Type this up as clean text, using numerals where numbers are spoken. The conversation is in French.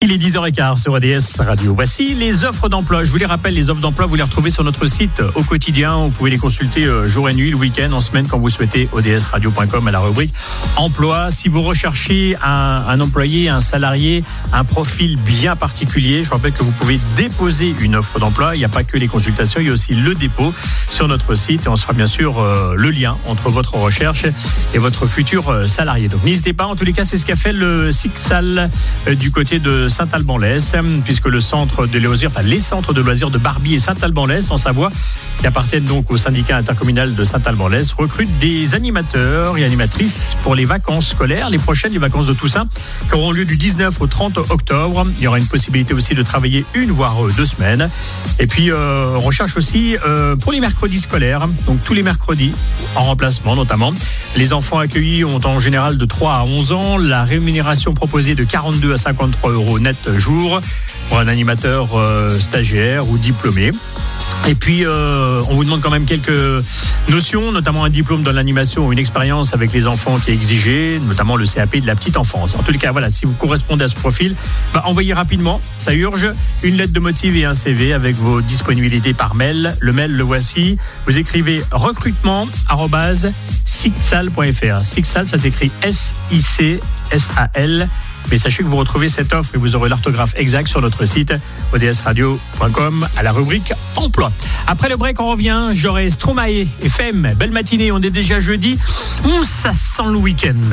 Il est 10h15 sur ODS Radio. Voici les offres d'emploi. Je vous les rappelle, les offres d'emploi, vous les retrouvez sur notre site au quotidien. Vous pouvez les consulter jour et nuit, le week-end, en semaine, quand vous souhaitez, odsradio.com à la rubrique emploi. Si vous recherchez un employé, un salarié, un profil bien particulier, je rappelle que vous pouvez déposer une offre d'emploi. Il n'y a pas que les consultations, il y a aussi le dépôt sur notre site. Et on se fera bien sûr le lien entre votre recherche et votre futur salarié. Donc n'hésitez pas. En tous les cas, c'est ce qu'a fait le SICSAL du côté de Saint-Alban-l'Hesse, puisque le centre de loisirs, les centres de loisirs de Barbie et Saint-Alban-l'Hesse en Savoie, qui appartiennent donc au syndicat intercommunal de Saint-Alban-l'Hesse, recrutent des animateurs et animatrices pour les vacances scolaires, les prochaines, les vacances de Toussaint, qui auront lieu du 19 au 30 octobre. Il y aura une possibilité aussi de travailler 1 voire 2 semaines. Et puis, on recherche aussi pour les mercredis scolaires, donc tous les mercredis, en remplacement notamment. Les enfants accueillis ont en général de 3 à 11 ans. La rémunération proposée de 42 à 53 € net jour pour un animateur stagiaire ou diplômé. Et puis, on vous demande quand même quelques notions, notamment un diplôme dans l'animation ou une expérience avec les enfants qui est exigée, notamment le CAP de la petite enfance. En tous les cas, voilà, si vous correspondez à ce profil, envoyez rapidement, ça urge, une lettre de motif et un CV avec vos disponibilités par mail. Le mail, le voici. Vous écrivez recrutement@sicsal.fr. Sicsal, ça s'écrit SICSAL. Mais sachez que vous retrouvez cette offre et vous aurez l'orthographe exacte sur notre site odsradio.com à la rubrique emploi. Après le break, on revient. J'aurai Stromae et Femme. Belle matinée, on est déjà jeudi. Ça sent le week-end.